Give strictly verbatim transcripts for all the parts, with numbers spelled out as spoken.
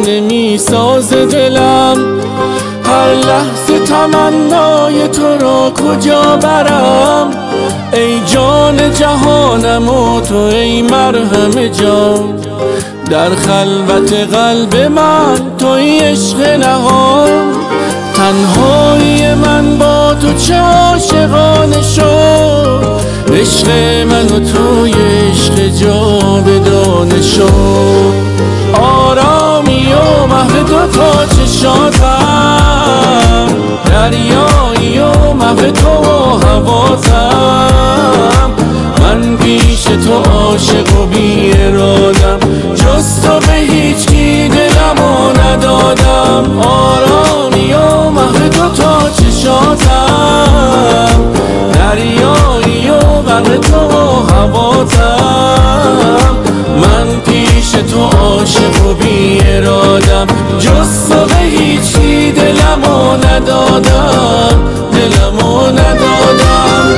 دیوانه می سازه دلم. هر لحظه تمنای تو را کجا برم، ای جان جهانم و تو ای مرهم جان. در خلوت قلب من توی عشق نهان، تنهایی من با تو چه عاشقانه شد. عشق من و توی عشق جاودانه شد. آرامی و محو دو تا چشاتم، دریایی و محو تو و حواسم. من پیش تو عاشق و بی ارادم، جز تو به هیچ کی دلمو ندادم. آرامی و محو دو تا چشاتم، دریایی و غرق تو و حواسم. من پیش تو عاشق و بی ارادم، جز تو به هیچ کی دلمو ندادم، دلمو ندادم.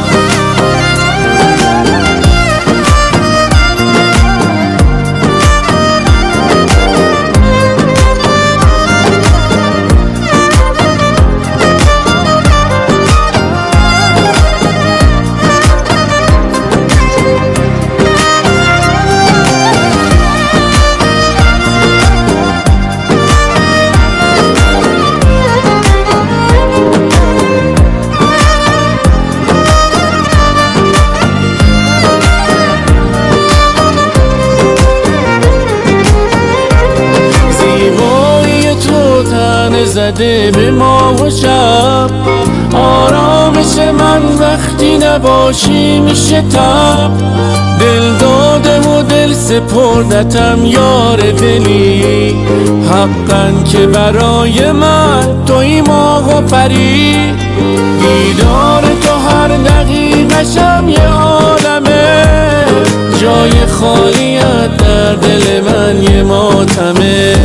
زده به ما و شب، آرامش من وقتی نباشی میشه تب. دل دادم و دل سپردتم یار دلی، حقا که برای من توی ماه و پری. دیدار تو هر دقیقشم یه عالمه، جای خالیت در دل من یه ماتمه.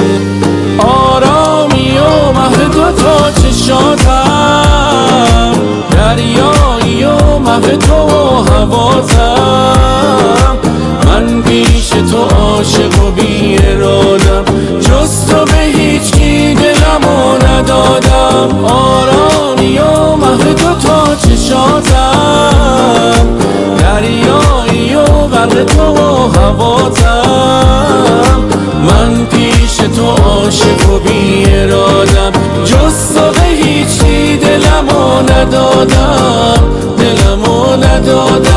آرامی و محو دو تا چشاتم، دریایی و محو تو و حواسم. من پیش تو عاشق و بی ارادم، جز تو به هیچ کی دلمو ندادم. آرامی و محو دو تا چشاتم، دریایی و غرق تو و حواسم. من پیش تو عاشق و بی ارادم، جز تو به هیچ کی دلمو ندادم، دلمو ندادم.